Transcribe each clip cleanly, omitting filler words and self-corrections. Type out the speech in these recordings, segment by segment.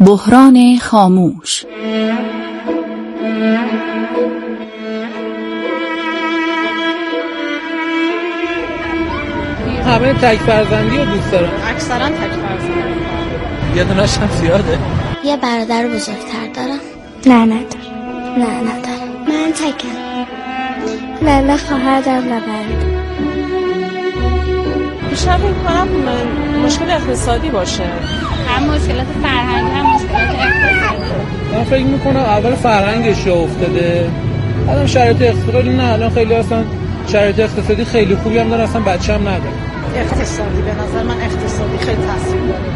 بحران خاموش. همه تک فرزندی رو دوست دارن. اکثرا تک فرزندی. یه دونش هم زیاده. یه برادر بزرگتر دارم. نه ندارم. من تکم. نه خواهر دارم نه برادر. بیشتر فکر کنم مشکل اقتصادی باشه. هم مشکلات فرهنگی هم مشکلات اقتصادی. من فکر میکنم اول فرهنگش افتاده. الان شرایط اقتصادی نه، الان خیلی اصلا شرایط اقتصادی خیلی خوبی هم دارن، اصلا بچه‌م نداره. اقتصادی به نظر من اقتصادی خیلی تاثیر داره.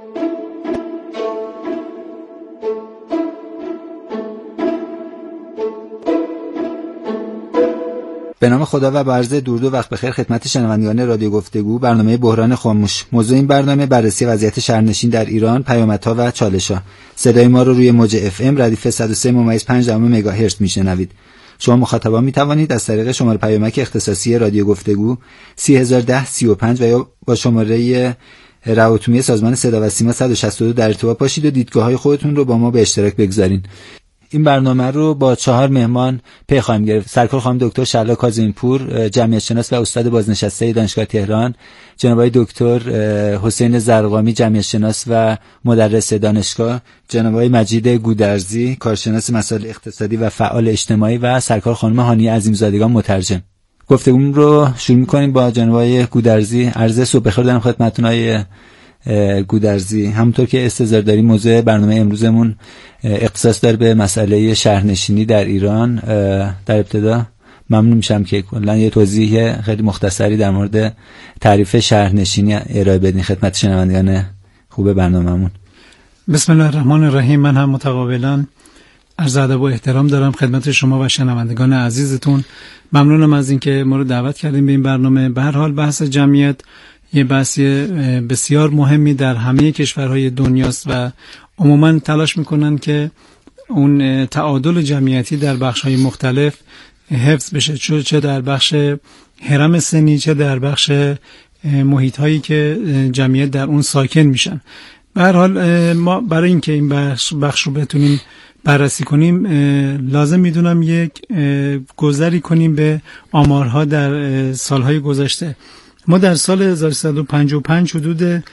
به نام خدا و با عرض درود و وقت بخیر خدمت شنوندگان رادیو گفتگو. برنامه بحران خاموش. موضوع این برنامه بررسی وضعیت شهرنشین در ایران، پیامدها و چالش‌ها. صدای ما رو روی موج FM ردیف 103.5 مگاهرتز میشنوید. شما مخاطبان میتوانید از طریق شماره پیامک اختصاصی رادیو گفتگو 30010 35 و یا با شماره رعایت‌عمومی سازمان صدا و سیما 162 در ارتباط باشید و دیدگاه‌های خودتون رو با ما به اشتراک بگذارین. این برنامه رو با 4 مهمان پی خواهیم گرفت. سرکار خانم دکتر شهلا کاظمی‌پور، جمعیت شناس و استاد بازنشسته دانشگاه تهران، جناب آقای دکتر حسین زرقامی، جمعیت شناس و مدرس دانشگاه، جناب آقای مجید گودرزی، کارشناس مسائل اقتصادی و فعال اجتماعی و سرکار خانم هانیه عظیمزادگان، مترجم. گفتگومون رو شروع می‌کنیم با جناب آقای گودرزی. عرض صبح بخیر دارم خدمتتون آقای گودرزی. همونطور که استظهار داریم موضوع برنامه امروزمون اختصاص داره به مسئله شهرنشینی در ایران. در ابتدا ممنون میشم که کلا یه توضیح خیلی مختصری در مورد تعریف شهرنشینی ارائه بدین خدمت شنوندگان خوب برنامه‌مون. بسم الله الرحمن الرحیم. من هم متقابلا عرض ادب و احترام دارم خدمت شما و شنوندگان عزیزتون. ممنونم از اینکه ما رو دعوت کردین به این برنامه. به هر حال بحث جمعیت یه بحث بسیار مهمی در همه کشورهای دنیاست و عموما تلاش میکنن که اون تعادل جمعیتی در بخش‌های مختلف حفظ بشه، چه در بخش هرم سنی چه در بخش محیط‌هایی که جمعیت در اون ساکن میشن. به هر حال ما برای اینکه این بخش رو بتونیم بررسی کنیم لازم میدونم یک گذری کنیم به آمارها در سالهای گذشته. ما در سال 1355 حدود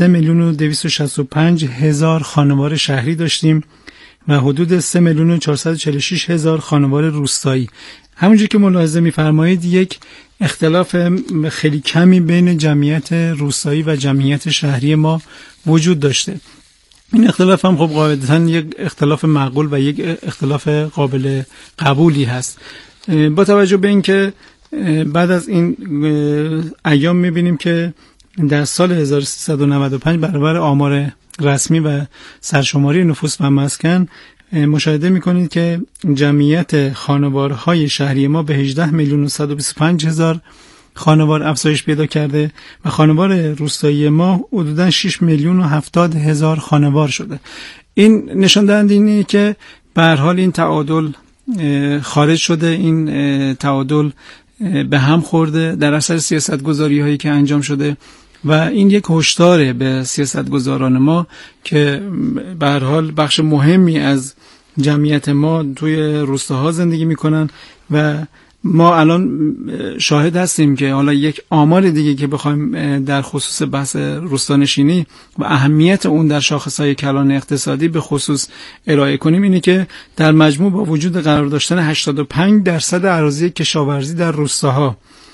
3,265,000 خانوار شهری داشتیم و حدود 3,446,000 خانوار روستایی. همونجور که ملاحظه می‌فرمایید یک اختلاف خیلی کمی بین جمعیت روستایی و جمعیت شهری ما وجود داشته. این اختلاف هم خب قاعدتاً یک اختلاف معقول و یک اختلاف قابل قبولی هست. با توجه به اینکه بعد از این ایام می‌بینیم که در سال 1395 برابر آمار رسمی و سرشماری نفوس و مسکن مشاهده می‌کنید که جمعیت خانوارهای شهری ما به 18,125,000 خانوار افزایش پیدا کرده و خانوار روستایی ما حدوداً 6,070,000 خانوار شده. این نشان دهنده اینه که به هر حال این تعادل خارج شده، این تعادل به هم خورده در اثر سیاستگذاری هایی که انجام شده و این یک هشدار به سیاستگزاران ما که به هر حال بخش مهمی از جمعیت ما توی روستاها زندگی میکنن و ما الان شاهد هستیم که حالا یک آمار دیگه که بخوایم در خصوص بحث روستانشینی و اهمیت اون در شاخصهای کلان اقتصادی به خصوص ارائه کنیم اینه که در مجموع با وجود قرار داشتن 85% اراضی کشاورزی در روستاها،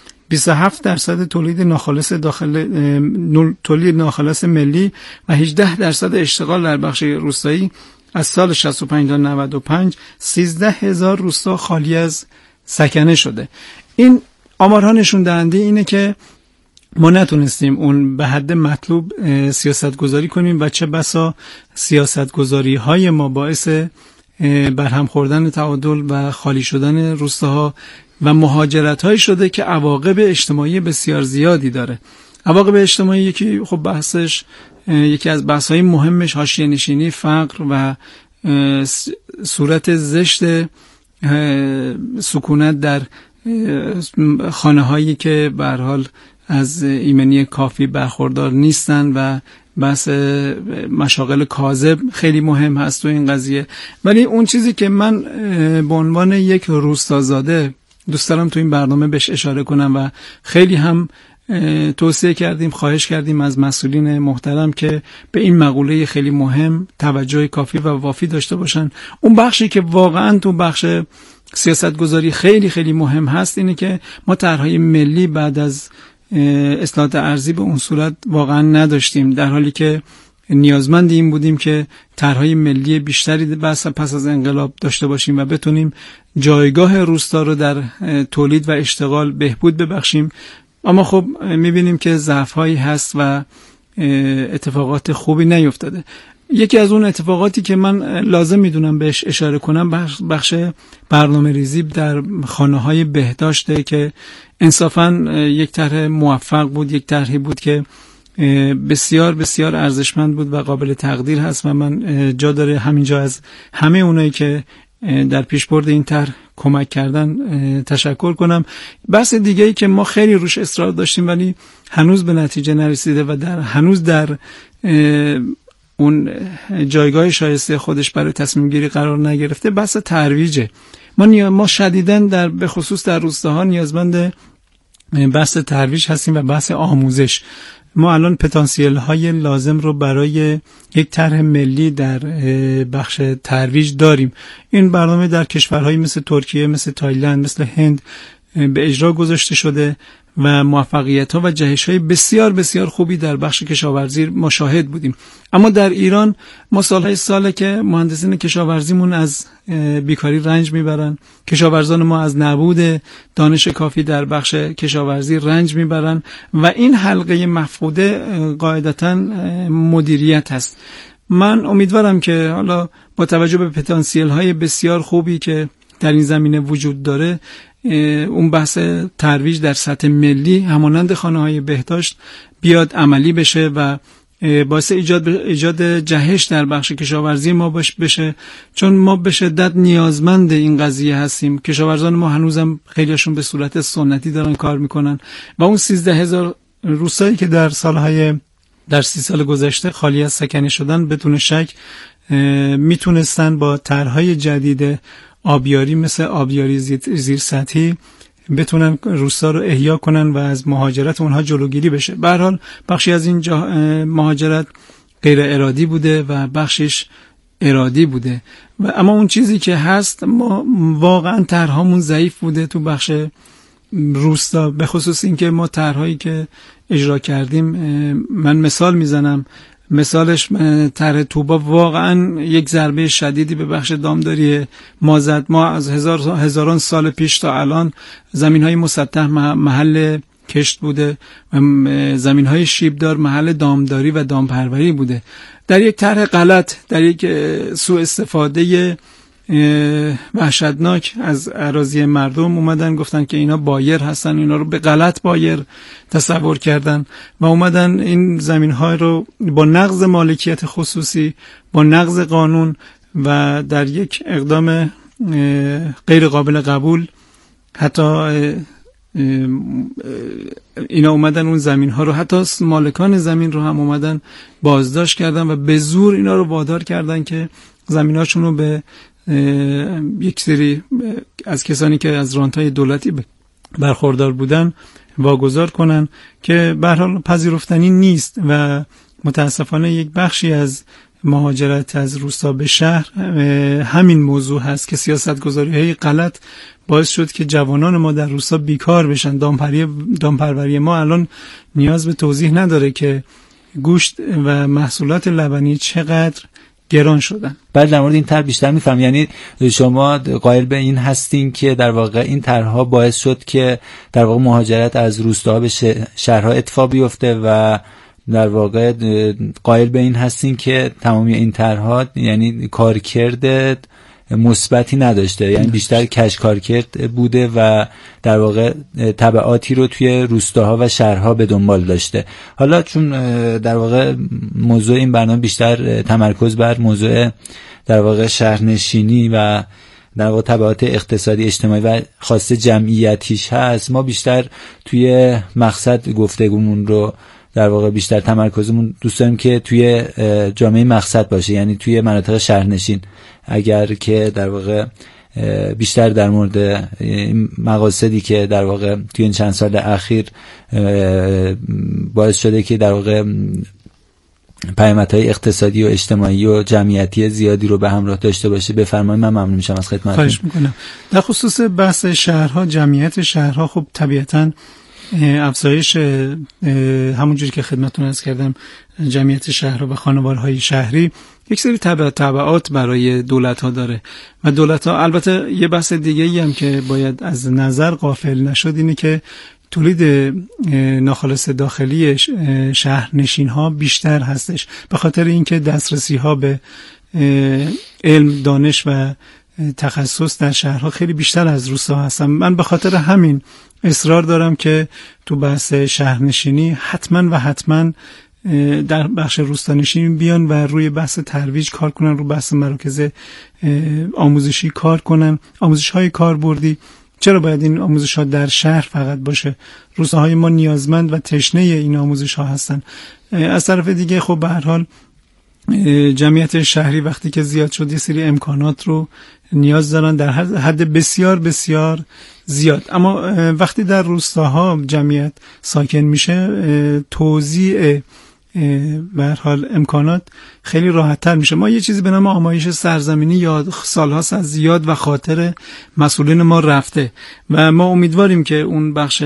27% تولید ناخالص تولید ناخالص ملی و 18% اشتغال در بخش روستایی، از سال 65 تا 95 13,000 روستا خالی از سکنه شده. این آمارها نشون دهنده اینه که ما نتونستیم اون به حد مطلوب سیاست گذاری کنیم و چه بسا سیاست گذاری های ما باعث برهم خوردن تعادل و خالی شدن روستاها و مهاجرت های شده که عواقب اجتماعی بسیار زیادی داره. عواقب اجتماعی یکی خب بحثش یکی از بحث های مهمش حاشیه نشینی، فقر و صورت زشت سکونت در خانه هایی که به هر حال از ایمنی کافی برخوردار نیستن و بحث مشاغل کاذب خیلی مهم هست تو این قضیه. ولی اون چیزی که من به عنوان یک روستازاده دوست دارم تو این برنامه بهش اشاره کنم و خیلی هم توصیه کردیم، خواهش کردیم از مسئولین محترم که به این مقوله خیلی مهم توجه کافی و وافی داشته باشن. اون بخشی که واقعا تو بخش سیاستگذاری خیلی خیلی مهم هست اینه که ما طرحهای ملی بعد از اصلاحات ارضی به اون صورت واقعا نداشتیم، در حالی که نیازمند این بودیم که طرحهای ملی بیشتری پس از انقلاب داشته باشیم و بتونیم جایگاه روستا رو در تولید و اشتغال بهبود ببخشیم. اما خب میبینیم که ضعف‌هایی هست و اتفاقات خوبی نیفتاده. یکی از اون اتفاقاتی که من لازم میدونم بهش اشاره کنم بخش برنامه ریزی در خانه‌های بهداشته که انصافاً یک طرح موفق بود، یک طرحی بود که بسیار بسیار ارزشمند بود و قابل تقدیر هست و من جا داره همینجا از همه اونایی که در پیشبرد این طرح کمک کردن تشکر کنم. بحث دیگه‌ای که ما خیلی روش اصرار داشتیم ولی هنوز به نتیجه نرسیده و هنوز در اون جایگاه شایسته خودش برای تصمیم گیری قرار نگرفته، بحث ترویجه. ما شدیداً به خصوص در روستاها نیازمند بحث ترویج هستیم و بحث آموزش. ما الان پتانسیل های لازم رو برای یک طرح ملی در بخش ترویج داریم. این برنامه در کشورهایی مثل ترکیه، مثل تایلند، مثل هند به اجرا گذاشته شده و موفقیت ها و جهش های بسیار بسیار خوبی در بخش کشاورزی مشاهد بودیم. اما در ایران ما ساله که مهندسین کشاورزیمون از بیکاری رنج میبرن، کشاورزان ما از نبود دانش کافی در بخش کشاورزی رنج میبرن و این حلقه مفقوده قاعدتاً مدیریت هست. من امیدوارم که حالا با توجه به پتانسیل های بسیار خوبی که در این زمینه وجود داره اون بحث ترویج در سطح ملی همانند خانه‌های بهداشت بیاد عملی بشه و باعث ایجاد جهش در بخش کشاورزی ما بشه، چون ما به شدت نیازمند این قضیه هستیم. کشاورزان ما هنوزم خیلیشون به صورت سنتی دارن کار میکنن و اون 13,000 روستایی که در 30 سال گذشته خالی از سکنه شدن بدون شک میتونستن با طرحهای جدید آبیاری مثل آبیاری زیر سطحی بتونن روستا رو احیا کنن و از مهاجرت اونها جلوگیری بشه. به هر حال بخشی از این مهاجرت غیر ارادی بوده و بخشش ارادی بوده و اما اون چیزی که هست ما واقعا طرحمون ضعیف بوده تو بخش روستا، به خصوص اینکه ما طرحهایی که اجرا کردیم، من مثال میزنم، مثالش طرح طوبا واقعا یک ضربه شدیدی به بخش دامداری ما زد. ما از هزاران سال پیش تا الان زمین‌های مسطح محل کشت بوده و زمین‌های شیبدار محل دامداری و دامپروری بوده. در یک طرح غلط، در یک سوء استفاده وحشتناک از اراضی مردم اومدن گفتن که اینا بایر هستن، اینا رو به غلط بایر تصور کردن و اومدن این زمین‌ها رو با نقض مالکیت خصوصی، با نقض قانون و در یک اقدام غیر قابل قبول حتی اینا اومدن اون زمین‌ها رو، حتی مالکان زمین رو هم اومدن بازداشت کردن و به زور اینا رو وادار کردن که زمین‌هاشون رو به یک سری از کسانی که از رانت‌های دولتی برخوردار بودن واگذار کنن که به هر حال پذیرفتنی نیست و متاسفانه یک بخشی از مهاجرت از روستا به شهر همین موضوع هست که سیاست‌گذاری‌های غلط باعث شد که جوانان ما در روستا بیکار بشن. دامپروری ما الان نیاز به توضیح نداره که گوشت و محصولات لبنی چقدر گران شدن. بعد در مورد این طرح بیشتر میفهم، یعنی شما قائل به این هستین که در واقع این طرح‌ها باعث شد که در واقع مهاجرت از روستاها به شهرها اتفاق بیفته و در واقع قائل به این هستین که تمامی این طرح‌ها یعنی کارکرد مثبتی نداشته، یعنی بیشتر کج کارکرد بوده و در واقع تبعاتی رو توی روستاها و شهرها به دنبال داشته. حالا چون در واقع موضوع این برنامه بیشتر تمرکز بر موضوع در واقع شهرنشینی و در واقع تبعات اقتصادی اجتماعی و خاصه جمعیتیش هست، ما بیشتر توی مقصد گفتگومون رو در واقع بیشتر تمرکزمون دوست داریم که توی جامعه مقصد باشه، یعنی توی مناطق شهرنشین. اگر که در واقع بیشتر در مورد مقاصدی که در واقع توی این چند سال اخیر باعث شده که در واقع پیامدهای اقتصادی و اجتماعی و جمعیتی زیادی رو به همراه داشته باشه بفرمایید. من ممنون میشم از خدمتتون. خواهش میکنم. در خصوص بحث شهرها، جمعیت شهرها خب طبیعتاً افزایش همونجوری که خدمتتون عرض کردم جمعیت شهرها و خانوارهای شهری یک سری تبعات برای دولت‌ها داره و دولت‌ها البته یه بحث دیگه‌ای هم که باید از نظر غافل نشد اینه که تولید ناخالص داخلی شهرنشین‌ها بیشتر هستش به خاطر اینکه دسترسی‌ها به علم، دانش و تخصص در شهرها خیلی بیشتر از روستا هستن. من به خاطر همین اصرار دارم که تو بحث شهرنشینی حتما در بخش روستانشینی بیان و روی بحث ترویج کار کنن، روی بحث مراکز آموزشی کار کنن، آموزش‌های کاربردی. چرا باید این آموزش‌ها در شهر فقط باشه؟ روستاهای ما نیازمند و تشنه این آموزش‌ها هستن. از طرف دیگه خب به هر حال جمعیت شهری وقتی که زیاد شد یه سری امکانات رو نیاز دارن در حد بسیار بسیار زیاد، اما وقتی در روستاها جمعیت ساکن میشه توزیع به هر حال امکانات خیلی راحت‌تر میشه. ما یه چیزی به نام آمایش سرزمینی یاد سال‌هاست از زیاد و خاطر مسئولین ما رفته و ما امیدواریم که اون بخش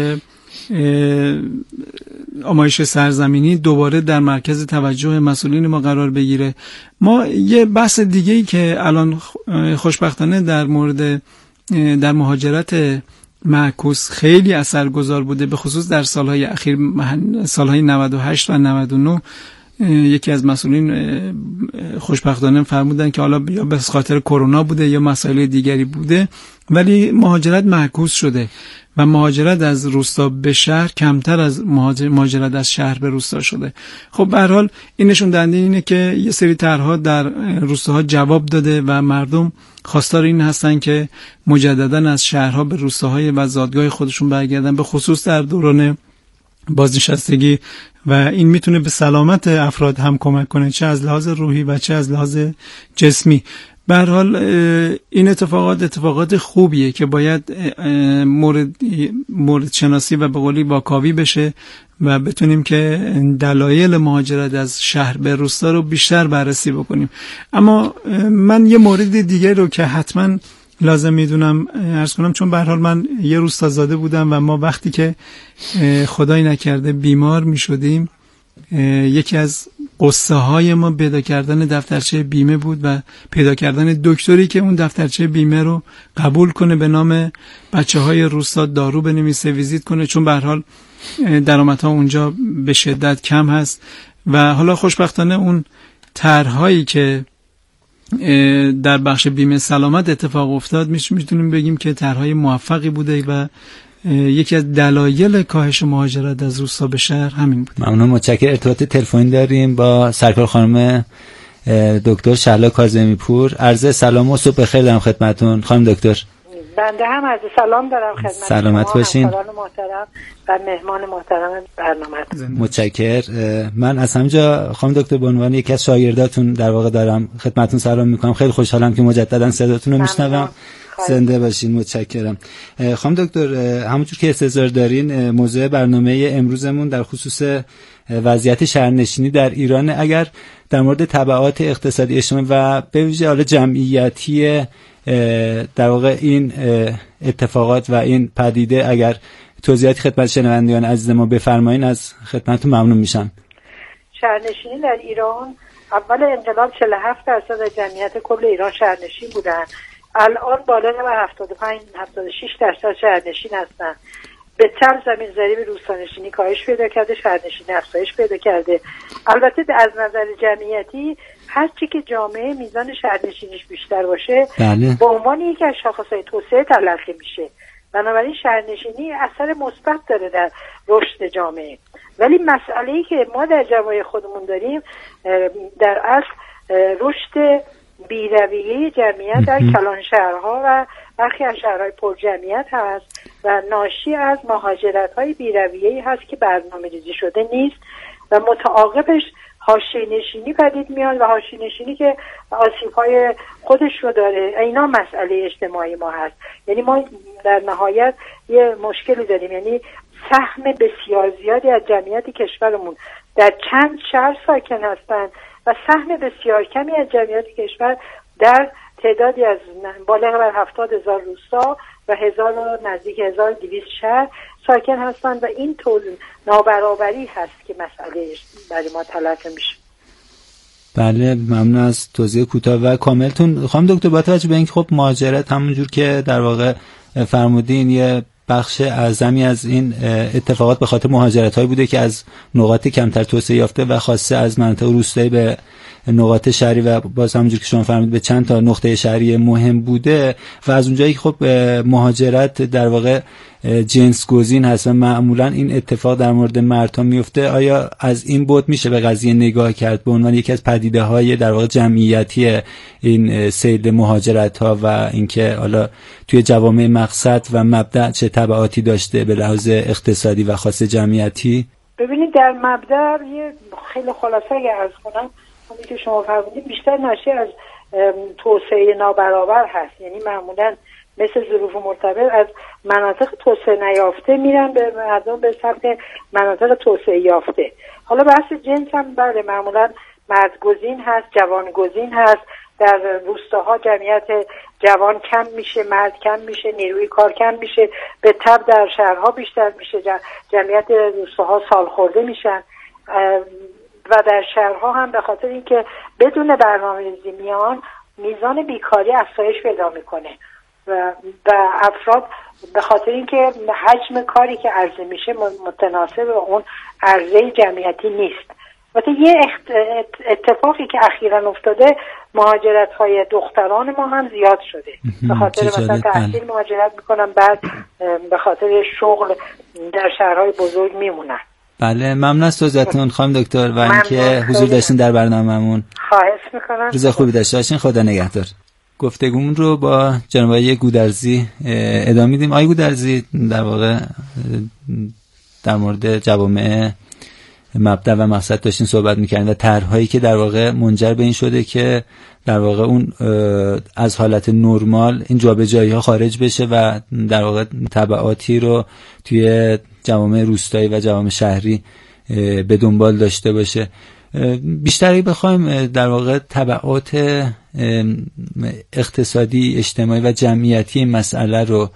آمایش سرزمینی دوباره در مرکز توجه مسئولین ما قرار بگیره. ما یه بحث دیگه‌ای که الان خوشبختانه در مهاجرت معکوس خیلی اثرگذار بوده، به خصوص در سالهای اخیر، سالهای 98 و 99 یکی از مسئولین خوشبختانه فرمودن که حالا یا به خاطر کرونا بوده یا مسائل دیگری بوده ولی مهاجرت معکوس شده و مهاجرت از روستا به شهر کمتر از مهاجرت از شهر به روستا شده. خب به هر حال این نشون دهنده اینه که یه سری طرح‌ها در روستاها جواب داده و مردم خواستار این هستن که مجددا از شهرها به روستاهای و زادگاه خودشون برگردن، به خصوص در دوران بازنشستگی و این میتونه به سلامت افراد هم کمک کنه، چه از لحاظ روحی و چه از لحاظ جسمی. به هر حال این اتفاقات خوبیه که باید مورد شناسی و به قولی واکاوی بشه و بتونیم که دلایل مهاجرت از شهر به روستا رو بیشتر بررسی بکنیم. اما من یه مورد دیگه رو که حتما لازم میدونم عرض کنم، چون به هر حال من یه روستا زاده بودم و ما وقتی که خدای نکرده بیمار میشدیم یکی از قصه های ما پیدا کردن دفترچه بیمه بود و پیدا کردن دکتری که اون دفترچه بیمه رو قبول کنه به نام بچه های روستا دارو بنویسه، ویزیت کنه، چون به هر حال درآمدها اونجا به شدت کم هست و حالا خوشبختانه اون طرح‌هایی که در بخش بیمه سلامت اتفاق افتاد میتونیم بگیم که طرح‌های موفقی بوده و یکی از دلایل کاهش مهاجرت از روستا به شهر همین بود. ممنون، متشکرم. ارتباط تلفنی داریم با سرکار خانم دکتر شهلا کاظمی پور. عرض سلام و صبح بخیر دارم خدمتتون خانم دکتر. بنده هم عرض سلام دارم خدمت سلامت باشین. همکاران محترم و مهمان محترم برنامه. متشکرم. من از همجا خانم دکتر به عنوان یکی از شاگرداتون در واقع دارم خدمتتون سلام میکنم. خیلی خوشحالم که مجددا صداتون رو میشنوم. زنده باشین. متشکرم. خانم دکتر، همونجور که استظهار دارین موضوع برنامه امروزمون در خصوص وضعیت شهرنشینی در ایران. اگر در مورد تبعات اقتصادی اجتماعی و به ویژه حال جمعیتی در واقع این اتفاقات و این پدیده اگر توضیحاتی خدمت شنوندگان عزیز ما بفرمایین از خدمتتون ممنون میشم. شهرنشینی در ایران اول انقلاب 47% از جمعیت کل ایران شهرنشین بودن. الان بالای 75-76% شهرنشین هستن. به طرز زمین ضریب روستانشینی کاهش پیدا کرده، شهرنشینی افزایش پیدا کرده. البته از نظر جمعیتی هر چی که جامعه میزان شهرنشینیش بیشتر باشه بله. به عنوان یکی از شاخصهای توسعه تلقی میشه. بنابراین شهرنشینی اثر مثبت داره در رشد جامعه. ولی مسئله‌ای که ما در جامعه خودمون داریم در اصل رشد بی‌رویه جمعیت در کلان شهرها و برخی از شهرهای پر جمعیت هست و ناشی از مهاجرت‌های بی‌رویه‌ای هست که برنامه‌ریزی شده نیست. و متعاقبش حاشیه‌نشینی پدید میاد و حاشیه‌نشینی که آسیب‌های خودش رو داره. اینا مسئله اجتماعی ما هست. یعنی ما در نهایت یه مشکلی داریم، یعنی سهم بسیار زیادی از جمعیت کشورمون در چند شهر ساکن هستند و سهم بسیار کمی از جمعیت کشور در تعدادی از بالغ بر 70,000 روستا و نزدیک 1200 شهر ساکن هستند و این نابرابری هست که مسئله برای ما تلقی میشه. بله، ممنون از توضیح کوتاه و کاملتون. خانم دکتر، با توجه به اینکه خب مهاجرت همونجور که در واقع فرمودین یه بخش اعظمی از این اتفاقات به خاطر مهاجرت‌هایی بوده که از نقاط کمتر توسعه یافته و خاصه از مناطق روستایی به نقاط شهری و باز همونجور که شما فرمودید به چند تا نقطه شهری مهم بوده و از اونجایی که خب مهاجرت در واقع جنس گزین هست و معمولا این اتفاق در مورد مردها میفته، آیا از این بود میشه به قضیه نگاه کرد به عنوان یکی از پدیده‌های در واقع جمعیتی این سیل مهاجرت‌ها و اینکه حالا توی جوامع مقصد و مبدأ چه تبعاتی داشته به لحاظ اقتصادی و خاص جمعیتی؟ ببینید در مبدأ یه خیلی خلاصه عرض کنم، همین که شما فرمودید بیشتر ناشی از توسعه نابرابر هست. یعنی معمولا مثل ظروف مرتبط از مناطق توسعه نیافته میرن به مردم به سمت مناطق توسعه یافته. حالا بحث جنس هم بله معمولا مردگزین هست، جوانگزین هست. در روستاها جمعیت جوان کم میشه، مرد کم میشه، نیروی کار کم میشه. به تبع در شهرها بیشتر میشه، جمعیت روستاها سالخورده میشن و در شهرها هم به خاطر اینکه بدون برنامه‌ریزی میان میزان بیکاری افزایش پیدا میکنه و افراد به خاطر اینکه حجم کاری که عرضه میشه متناسب با اون عرضه جمعیتی نیست. البته یه اتفاقی که اخیراً افتاده، مهاجرت‌های دختران ما هم زیاد شده. به خاطر مثلا تحصیل مهاجرت میکنن، بعد به خاطر شغل در شهرهای بزرگ میمونن. بله، ممنون از توضیحاتتون خانم دکتر و اینکه حضور داشتین در برنامه‌مون. خواهش میکنم. روز خوبی داشته باشین. خدا نگهدار. گفتگومون رو با جناب آقای گودرزی ادامه میدیم. آقای گودرزی در واقع در مورد جوامع مبدأ و مقصد داشتین صحبت میکردین و طرح‌هایی که در واقع منجر به این شده که در واقع اون از حالت نرمال این جابجایی‌ها خارج بشه و در واقع تبعاتی رو توی جوامع روستایی و جوامع شهری به دنبال داشته باشه. بیشتری بخوایم در واقع تبعات اقتصادی، اجتماعی و جمعیتی این مسئله رو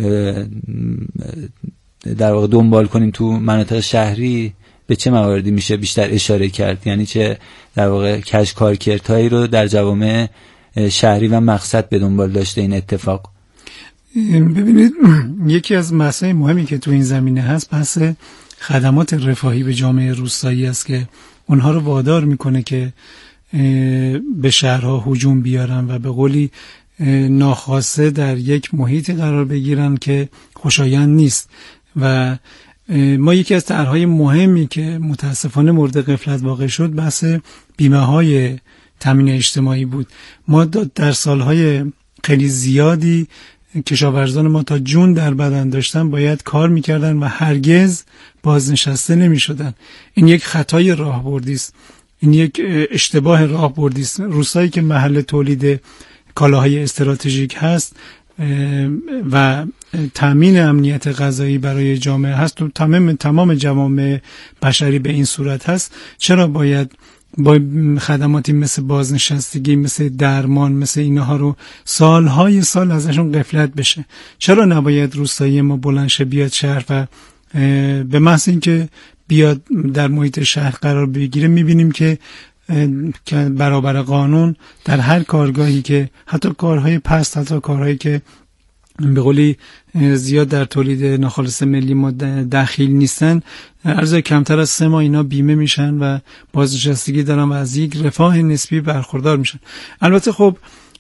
در واقع دنبال کنیم تو مناطق شهری، به چه مواردی میشه بیشتر اشاره کرد؟ یعنی چه در واقع کارکردهایی رو در جوامع شهری و مقصد به دنبال داشته این اتفاق؟ ببینید، یکی از مسائل مهمی که تو این زمینه هست بحث خدمات رفاهی به جامعه روستایی است که اونها رو وادار میکنه که به شهرها هجوم بیارن و به قولی ناخواسته در یک محیطی قرار بگیرن که خوشایند نیست. و ما یکی از طرح‌های مهمی که متاسفانه مورد غفلت واقع شد بحث بیمه‌های تامین اجتماعی بود. ما در سالهای خیلی زیادی کشاورزان ما تا جون در بدن داشتن باید کار میکردن و هرگز بازنشسته نمیشدن. این یک خطای راهبردی است، این یک اشتباه راهبردی است. روستایی که محل تولید کالاهای استراتژیک هست و تامین امنیت غذایی برای جامعه هست و تمام جوامع بشری به این صورت هست، چرا باید با خدماتی مثل بازنشستگی، مثل درمان، مثل اینها رو سالهای سال ازشون غفلت بشه؟ چرا نباید روستایی ما بلند شه بیاد شهر و به محض اینکه بیاد در محیط شهر قرار بگیره میبینیم که برابر قانون در هر کارگاهی که حتی کارهای پست، حتی کارهایی که به قولی زیاد در تولید ناخالص ملی ما دخیل نیستن، عرض کمتر از 3 ماه اینا بیمه میشن و بازنشستگی دارن و از یک رفاه نسبی برخوردار میشن. البته خب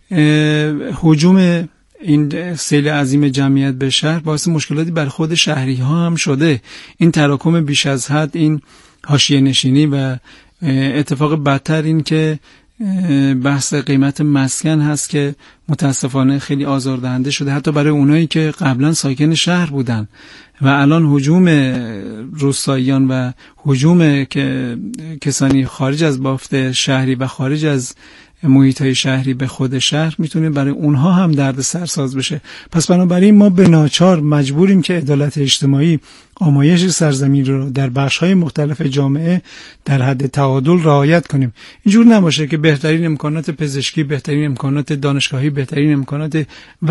هجوم این سیل عظیم جمعیت به شهر باعث مشکلاتی بر خود شهری ها هم شده. این تراکم بیش از حد، این حاشیه نشینی و اتفاق بدتر این که بحث قیمت مسکن هست که متاسفانه خیلی آزاردهنده شده، حتی برای اونایی که قبلا ساکن شهر بودن و الان هجوم روستاییان و هجوم کسانی خارج از بافت شهری و خارج از محیط‌های شهری به خود شهر میتونه برای اونها هم درد سرساز بشه. پس بنابراین ما به ناچار مجبوریم که عدالت اجتماعی، آمایش سرزمین رو در بخش‌های مختلف جامعه در حد تعادل رعایت کنیم. اینجور نباشه که بهترین امکانات پزشکی، بهترین امکانات دانشگاهی، بهترین امکانات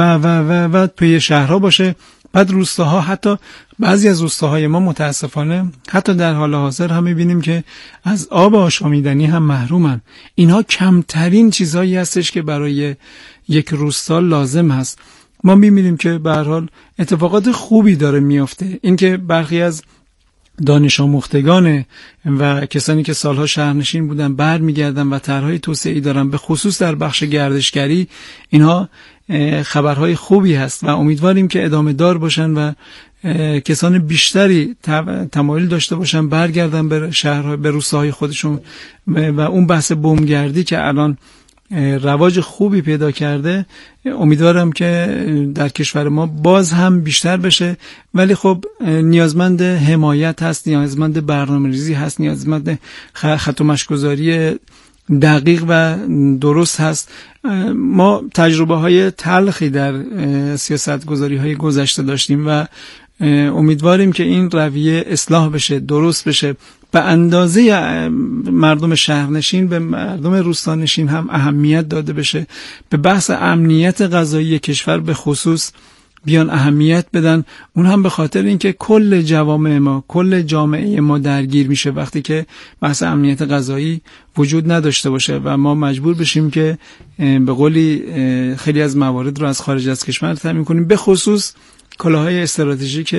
و توی شهرها باشه، بعد روستاها، حتی بعضی از روستاهای ما متاسفانه حتی در حال حاضر هم می‌بینیم که از آب آشامیدنی هم محرومن. اینها کمترین چیزهایی هستش که برای یک روستا لازم هست. ما می‌بینیم که به هر حال اتفاقات خوبی داره میفته. اینکه برخی از دانش آموختگان و کسانی که سالها شهرنشین بودن برمیگردن و طرحهای توسعه‌ای دارن، به خصوص در بخش گردشگری، اینها خبرهای خوبی هست و امیدواریم که ادامه دار باشن و کسان بیشتری تمایل داشته باشن برگردن به شهرها، به روستاهای خودشون و اون بحث بومگردی که الان رواج خوبی پیدا کرده، امیدوارم که در کشور ما باز هم بیشتر بشه. ولی خب نیازمند حمایت هست، نیازمند برنامه‌ریزی هست، نیازمند خط و مشی‌گذاری دقیق و درست هست. ما تجربه های تلخی در سیاست گذاری های گذشته داشتیم و امیدواریم که این رویه اصلاح بشه، درست بشه، به اندازه مردم شهرنشین به مردم روستانشین هم اهمیت داده بشه. به بحث امنیت غذایی کشور به خصوص بیان اهمیت بدن، اون هم به خاطر اینکه کل جوامع ما، کل جامعه ما درگیر میشه وقتی که بحث امنیت غذایی وجود نداشته باشه و ما مجبور بشیم که به قولی خیلی از موارد رو از خارج از کشور تامین کنیم، به خصوص کالاهای استراتژیک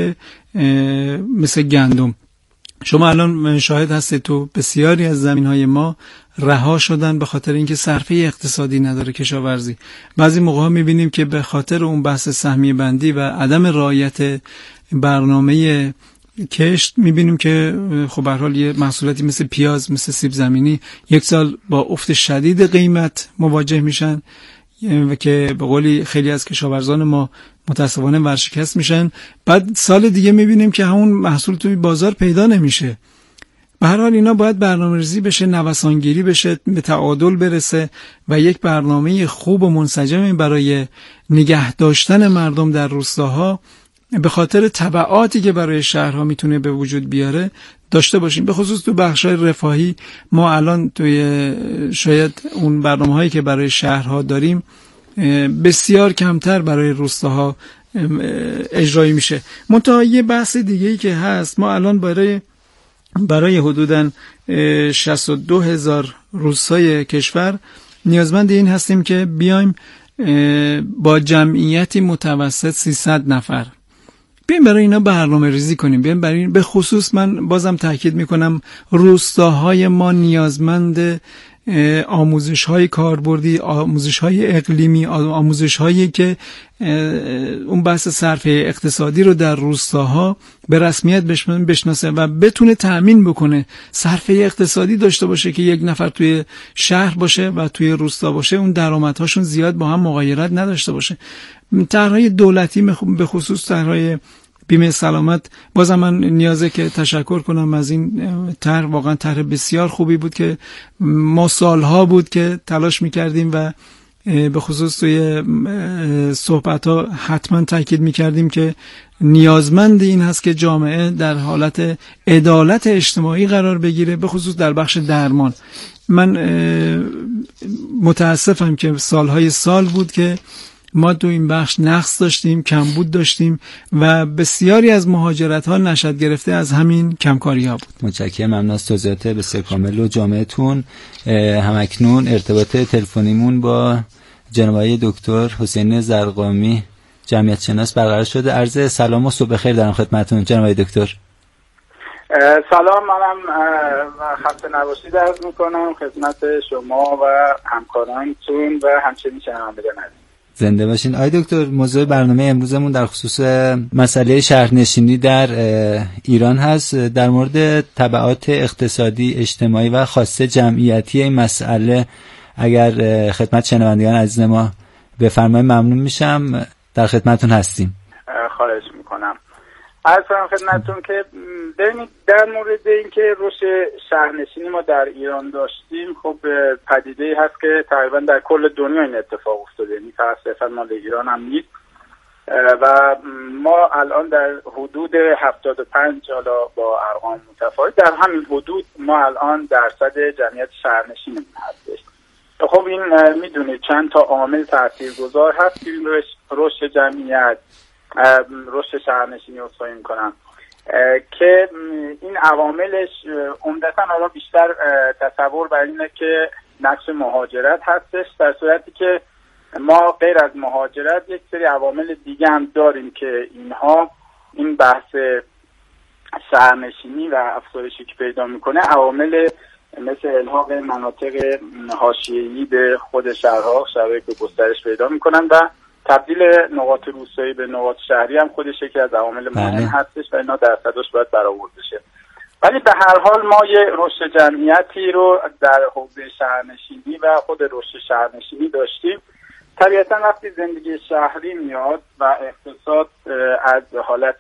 مثل گندم. شما الان شاهد هستید تو بسیاری از زمین‌های ما رها شدن به خاطر اینکه صرفه اقتصادی نداره کشاورزی. بعضی موقع‌ها می‌بینیم که به خاطر اون بحث سهمیه بندی و عدم رعایت برنامه کشت می‌بینیم که خب به هر حال یه محصولاتی مثل پیاز، مثل سیب زمینی یک سال با افت شدید قیمت مواجه میشن و که به قولی خیلی از کشاورزان ما متاسفانه ورشکست میشن. بعد سال دیگه میبینیم که همون محصول توی بازار پیدا نمیشه. به هر حال اینا باید برنامه‌ریزی بشه، نوسانگیری بشه، به تعادل برسه و یک برنامه خوب و منسجم برای نگه داشتن مردم در روستاها به خاطر تبعاتی که برای شهرها میتونه به وجود بیاره داشته باشیم. به خصوص تو بخش‌های رفاهی ما الان توی شاید اون برنامه‌هایی که برای شهرها داریم بسیار کمتر برای روستاها اجرایی میشه. منتها یه بحث دیگه‌ای که هست، ما الان برای حدوداً 62,000 روستای کشور نیازمند این هستیم که بیایم با جمعیتی متوسط 300 نفر بیایم برای اینا برنامه ریزی کنیم. بیایم برای این، به خصوص من بازم تاکید میکنم، روستاهای ما نیازمند آموزش‌های کاربردی، آموزش‌های اقلیمی، آموزش‌هایی که اون بحث صرفه اقتصادی رو در روستاها به رسمیت بشناسه و بتونه تأمین بکنه صرفه اقتصادی داشته باشه که یک نفر توی شهر باشه و توی روستا باشه اون درآمدهاشون زیاد با هم مغایرت نداشته باشه. طرح‌های دولتی به خصوص طرح‌های بیمه سلامت، بازم من نیازه که تشکر کنم از این طرح، واقعا طرح بسیار خوبی بود که ما سالها بود که تلاش میکردیم و به خصوص توی صحبت‌ها حتما تاکید میکردیم که نیازمند این هست که جامعه در حالت عدالت اجتماعی قرار بگیره، به خصوص در بخش درمان. من متاسفم که سالهای سال بود که ما تو این بخش نقص داشتیم، کمبود داشتیم و بسیاری از مهاجرت ها نشأت گرفته از همین کمکاری ها بود. متشکرم، ممنون از توضیحات بسیار کامل و جامعتون. همکنون ارتباط تلفنیمون با جناب آقای دکتر حسین زرقامی جمعیت شناس برقرار شده. عرض سلام و صبح خیر دارم خدمتتون جناب آقای دکتر. سلام، منم خسته نباشید عرض میکنم خدمت شما و همکارانتون و همچنین شنوندگان عزیز. زنده باشین. آقای دکتر، موضوع برنامه امروزمون در خصوص مسئله شهرنشینی در ایران هست. در مورد تبعات اقتصادی، اجتماعی و خاصه جمعیتی این مسئله اگر خدمت شنوندگان عزیز ما بفرمایید ممنون میشم. در خدمتتون هستیم. خواهش میکنم. عرض کنم خدمتتون که ببینید در مورد اینکه رشد شهرنشینی ما در ایران داشتیم، خب پدیده‌ای هست که تقریبا در کل دنیا این اتفاق افتاده، یعنی فقط صرفا مال ایران هم نیست و ما الان در حدود 75 حالا با ارقام متفاوت در همین حدود ما الان درصد جمعیت شهرنشینمون هستش. خب این میدونید چند تا عامل تاثیرگذار هست که این رشد جمعیت، رشد شهرنشینی رو صحیح میکنم که این عواملش عمدتاً حالا بیشتر تصور بر اینه که نقش مهاجرت هستش، در صورتی که ما غیر از مهاجرت یک سری عوامل دیگه هم داریم که اینها این بحث شهرنشینی و افزایشی که پیدا میکنه عوامل مثل الحاق مناطق حاشیه‌ای به خود شهرها به گسترش پیدا میکنن و تبدیل نقاط روستایی به نقاط شهری هم خودش یکی از عوامل مهم هستش و اینا درصدش باید برآورده شه. ولی به هر حال ما یه رشد جمعیتی رو در حوزه شهرنشینی و خود رشد شهرنشینی داشتیم. طبیعتا وقتی زندگی شهری میاد و اقتصاد از حالت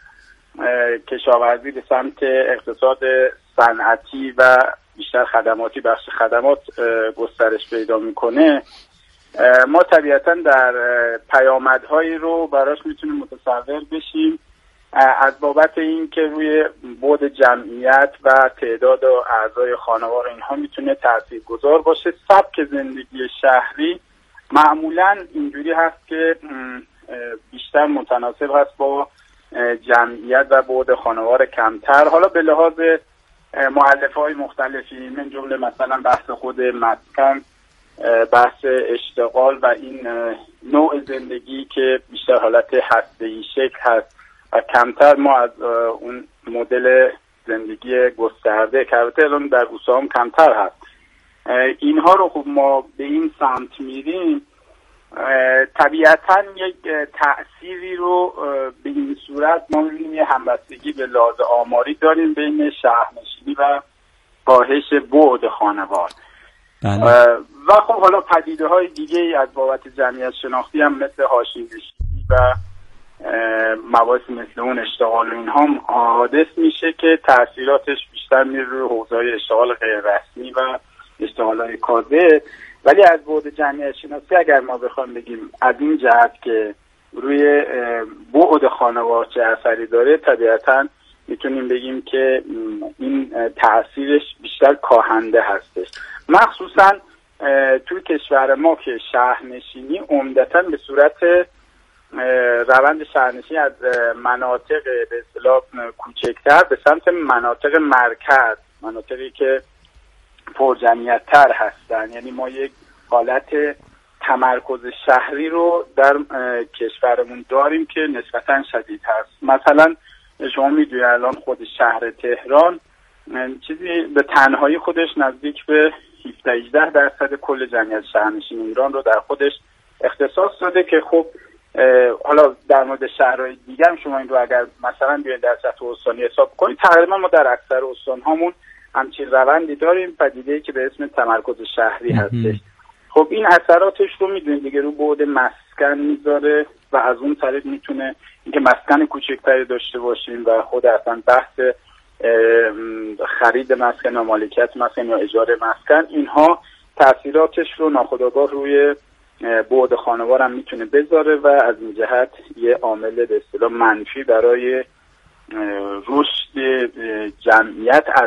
کشاورزی به سمت اقتصاد صنعتی و بیشتر خدماتی، بخش خدمات گسترش پیدا میکنه، ما طبیعتا در پیامدهایی رو براش میتونیم متصور بشیم از بابت این که روی بعد جمعیت و تعداد اعضای خانواده اینها میتونه تاثیرگذار باشه. سبک زندگی شهری معمولا اینجوری هست که بیشتر متناسب هست با جمعیت و بعد خانوار کمتر. حالا به لحاظ مؤلفه‌های مختلفی من جمله مثلا بحث خود مسکن، بحث اشتغال و این نوع زندگی که بیشتر حالت هسته‌ای شکل هست و کمتر ما از اون مدل زندگی گسترده که البته الان در روستا هم کمتر هست، اینها رو خب ما به این سمت میریم، طبیعتا یک تأثیری رو به این صورت ما می‌بینیم یه همبستگی به لحاظ آماری داریم بین شهرنشینی و کاهش بعد خانوار. و خب حالا پدیده‌های دیگه از بابت جمعیت شناختی هم مثل حاشیه‌نشینی و مباحث مثل اون اشتغال و اینها حادث میشه که تأثیراتش بیشتر میره روی حوزه‌های اشتغال غیر رسمی و اشتغال‌های کاذب. ولی از بعد جمعیت شناسی اگر ما بخوایم بگیم از این جهت که روی بعد خانوار چه اثری داره، طبیعتاً میتونیم بگیم که این تأثیرش بیشتر کاهنده هستش، مخصوصاً توی کشور ما که شهرنشینی عمدتاً به صورت روند شهرنشینی از مناطق به اصطلاح کوچکتر به سمت مناطق مرکز، مناطقی که پرجمعیت‌تر هستن، یعنی ما یک حالت تمرکز شهری رو در کشورمون داریم که نسبتاً شدید هست. مثلا شما میدونید الان خود شهر تهران چیزی به تنهایی خودش نزدیک به 17-18% کل جمعیت شهرنشین ایران رو در خودش اختصاص داده که خب حالا در مورد شهرهای دیگه هم شما این رو اگر مثلا بیاین در سطح استانی حساب کنید، تقریبا ما در اکثر استان‌هامون همچین روندی داریم، پدیده‌ای که به اسم تمرکز شهری هستش. خب این اثراتش رو میدونید دیگه رو بعد مسکن میذاره و از اون طریق میتونه اینکه مسکن کوچکتری داشته باشیم و خود اصلا بحث خرید مسکن و مالکیت مسکن یا اجاره مسکن، اینها تاثیراتش رو ناخودآگاه روی بعد خانوار هم میتونه بذاره و از این جهت یه عامل به اصطلاح منفی برای رشد جمعیت از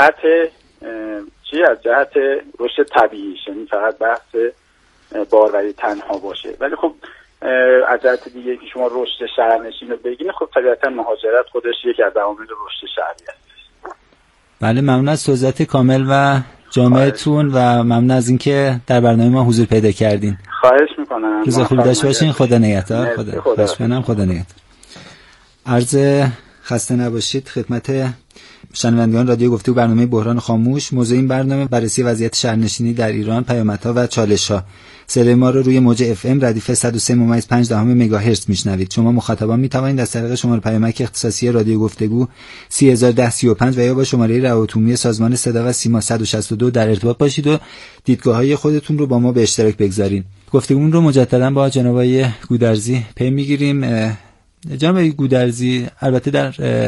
جهت رشد طبیعی، یعنی فقط بحث باروری تنها باشه. ولی خب از جهت دیگه که شما رشد شهرنشین رو بگین، خب طبیعتا مهاجرت خودش یکی از عوامل رشد شهری است. بله، ممنون از توضیحات کامل و جامعتون و ممنون از اینکه در برنامه ما حضور پیدا کردین. خواهش میکنم. روز خوبی داشته باشین. خدا نگهدار. خدا نگهدار. عرض خسته نباشید خدمت شنوندگان رادیو گفتگو برنامه بحران خاموش. موضوع این برنامه بررسی وضعیت شهرنشینی در ایران، پیامدها و چالش‌ها. صدای ما رو روی موج FM ردیف 103.5 مگاهرتز میشنوید. شما مخاطبان میتوانید از طریق شماره پیامک اختصاصی رادیو گفتگو 301035 و یا با شماره روابط عمومی سازمان صدا و سیما 162 در ارتباط باشید و دیدگاه‌های خودتون رو با ما به اشتراک بگذارید. گفتگومون رو مجددا با جناب آقای گودرزی پی میگیریم. جناب آقای گودرزی، البته در